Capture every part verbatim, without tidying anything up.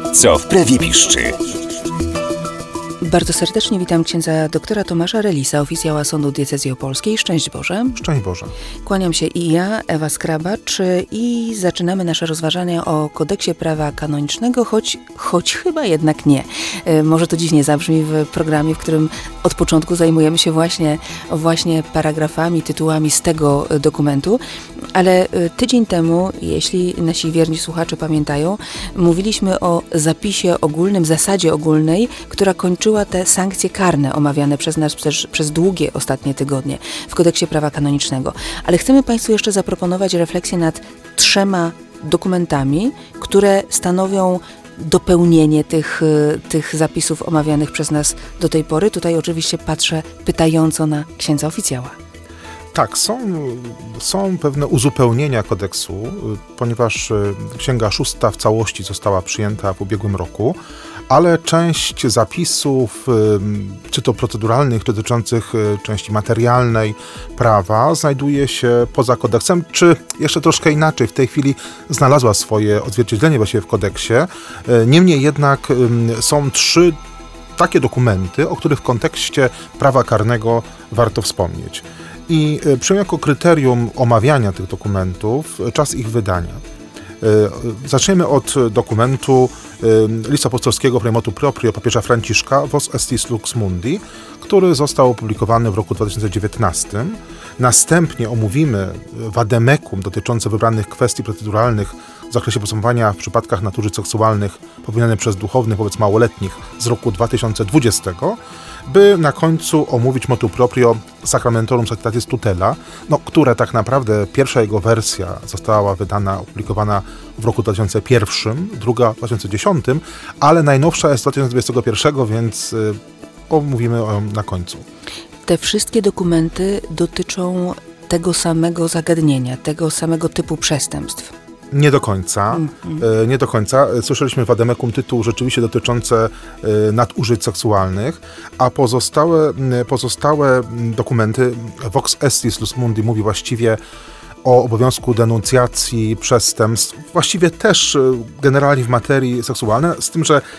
Co w prawie piszczy? Bardzo serdecznie witam księdza doktora Tomasza Relisa, oficjała Sądu Diecezji Opolskiej. Szczęść Boże. Szczęść Boże. Kłaniam się i ja, Ewa Skrabacz, i zaczynamy nasze rozważania o kodeksie prawa kanonicznego, choć, choć chyba jednak nie. Może to dziwnie zabrzmi w programie, w którym od początku zajmujemy się właśnie, właśnie paragrafami, tytułami z tego dokumentu, ale tydzień temu, jeśli nasi wierni słuchacze pamiętają, mówiliśmy o zapisie ogólnym, zasadzie ogólnej, która kończyła te sankcje karne omawiane przez nas przez, przez długie ostatnie tygodnie w kodeksie prawa kanonicznego. Ale chcemy Państwu jeszcze zaproponować refleksję nad trzema dokumentami, które stanowią dopełnienie tych, tych zapisów omawianych przez nas do tej pory. Tutaj oczywiście patrzę pytająco na księdza oficjała. Tak, są, są pewne uzupełnienia kodeksu, ponieważ Księga Szósta w całości została przyjęta w ubiegłym roku, ale część zapisów, czy to proceduralnych, czy dotyczących części materialnej prawa, znajduje się poza kodeksem, czy jeszcze troszkę inaczej, w tej chwili znalazła swoje odzwierciedlenie właściwie w kodeksie. Niemniej jednak są trzy takie dokumenty, o których w kontekście prawa karnego warto wspomnieć. I przyjąłem jako kryterium omawiania tych dokumentów czas ich wydania. Zaczniemy od dokumentu Listu Apostolskiego Pro Motu Proprio papieża Franciszka Vos Estis Lux Mundi, który został opublikowany w roku dwa tysiące dziewiętnastym. Następnie omówimy vademecum dotyczące wybranych kwestii proceduralnych w zakresie postępowania w przypadkach nadużyć seksualnych popełnianych przez duchownych wobec małoletnich z roku dwa tysiące dwudziestego, by na końcu omówić motu proprio Sacramentorum Sanctitatis Tutela, no, które tak naprawdę pierwsza jego wersja została wydana, opublikowana w roku dwa tysiące pierwszym, druga w dwa tysiące dziesiątym, ale najnowsza jest z dwa tysiące dwudziestego pierwszego, więc y, omówimy ją na końcu. Te wszystkie dokumenty dotyczą tego samego zagadnienia, tego samego typu przestępstw. Nie do końca. Mm-hmm. Nie do końca. Słyszeliśmy w vademecum tytuł rzeczywiście dotyczące nadużyć seksualnych, a pozostałe, pozostałe dokumenty, Vox Estis Lux Mundi mówi właściwie o obowiązku denuncjacji przestępstw, właściwie też generalnie w materii seksualnej, z tym, że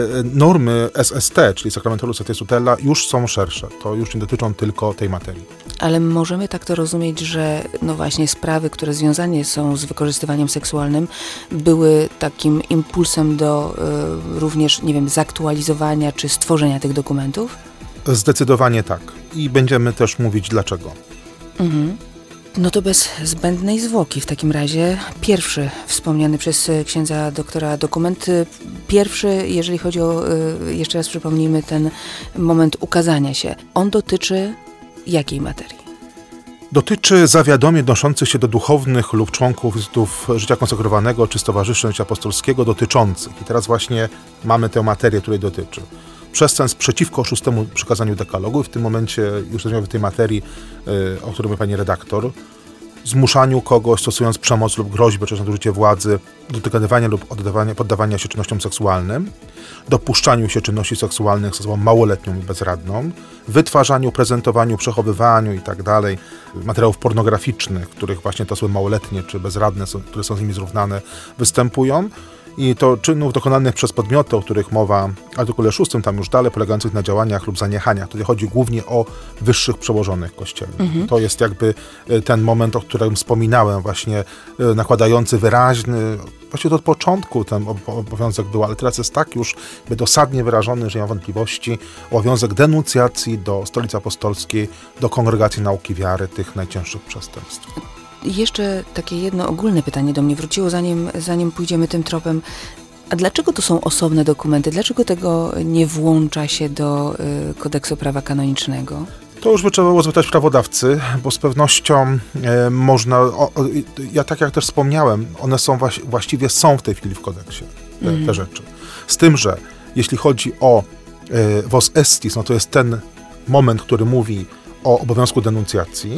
normy S S T, czyli Sacramentorum Sanctitatis Tutela, już są szersze. To już nie dotyczą tylko tej materii. Ale możemy tak to rozumieć, że no właśnie sprawy, które związane są z wykorzystywaniem seksualnym, były takim impulsem do y, również, nie wiem, zaktualizowania czy stworzenia tych dokumentów? Zdecydowanie tak. I będziemy też mówić dlaczego. Mhm. No to bez zbędnej zwłoki w takim razie pierwszy wspomniany przez księdza doktora dokument. Pierwszy, jeżeli chodzi o, jeszcze raz przypomnijmy, ten moment ukazania się. On dotyczy jakiej materii? Dotyczy zawiadomień odnoszących się do duchownych lub członków instytutów życia konsekrowanego czy stowarzyszeń życia apostolskiego dotyczących. I teraz właśnie mamy tę materię, której dotyczy. Przestępstw przeciwko szóstemu przykazaniu dekalogu. W tym momencie już jesteśmy w tej materii, yy, o której mówi pani redaktor. Zmuszaniu kogoś, stosując przemoc lub groźbę, czy nadużycie władzy, do dogadywania lub oddawania, poddawania się czynnościom seksualnym, dopuszczaniu się czynności seksualnych z osobą małoletnią i bezradną, wytwarzaniu, prezentowaniu, przechowywaniu i tak dalej materiałów pornograficznych, których właśnie te osoby małoletnie czy bezradne, są, które są z nimi zrównane, występują. I to czynów dokonanych przez podmioty, o których mowa w artykule szóstym, tam już dalej, polegających na działaniach lub zaniechaniach. Tutaj chodzi głównie o wyższych przełożonych kościelnych. Mhm. To jest jakby ten moment, o którym wspominałem, właśnie nakładający wyraźny, właściwie od początku ten obowiązek był, ale teraz jest tak już dosadnie wyrażony, że nie ma wątpliwości, obowiązek denuncjacji do Stolicy Apostolskiej, do Kongregacji Nauki Wiary tych najcięższych przestępstw. Jeszcze takie jedno ogólne pytanie do mnie wróciło, zanim, zanim pójdziemy tym tropem. A dlaczego to są osobne dokumenty? Dlaczego tego nie włącza się do y, kodeksu prawa kanonicznego? To już by trzeba było zapytać prawodawcy, bo z pewnością e, można, o, o, ja tak jak też wspomniałem, one są właś, właściwie są w tej chwili w kodeksie, te, mm. te rzeczy. Z tym, że jeśli chodzi o e, Vos Estis, no to jest ten moment, który mówi o obowiązku denuncjacji.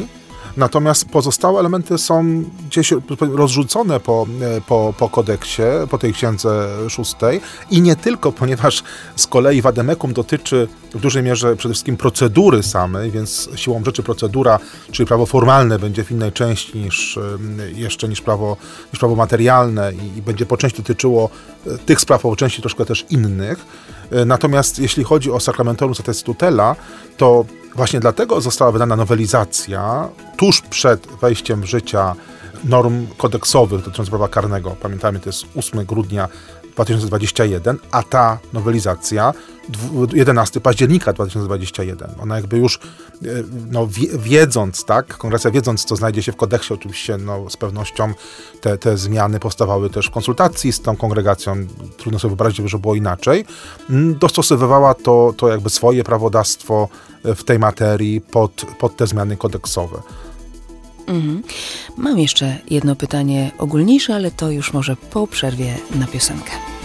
Natomiast pozostałe elementy są gdzieś rozrzucone po, po, po kodeksie, po tej księdze szóstej i nie tylko, ponieważ z kolei vademecum dotyczy w dużej mierze przede wszystkim procedury samej, więc siłą rzeczy procedura, czyli prawo formalne będzie w innej części niż jeszcze niż prawo, niż prawo materialne i, i będzie po części dotyczyło tych spraw, po części troszkę też innych. Natomiast jeśli chodzi o Sacramentorum Satis Tutela, to właśnie dlatego została wydana nowelizacja tuż przed wejściem w życie norm kodeksowych dotyczących prawa karnego. Pamiętajmy, to jest ósmego grudnia dwa tysiące dwudziestego pierwszego, a ta nowelizacja jedenastego października dwa tysiące dwudziestego pierwszego. Ona jakby już no, wiedząc, tak, kongrecja wiedząc, co znajdzie się w kodeksie, oczywiście no, z pewnością te, te zmiany powstawały też w konsultacji z tą kongregacją, trudno sobie wyobrazić, że było inaczej, dostosowywała to, to jakby swoje prawodawstwo w tej materii pod, pod te zmiany kodeksowe. Mhm. Mam jeszcze jedno pytanie ogólniejsze, ale to już może po przerwie na piosenkę.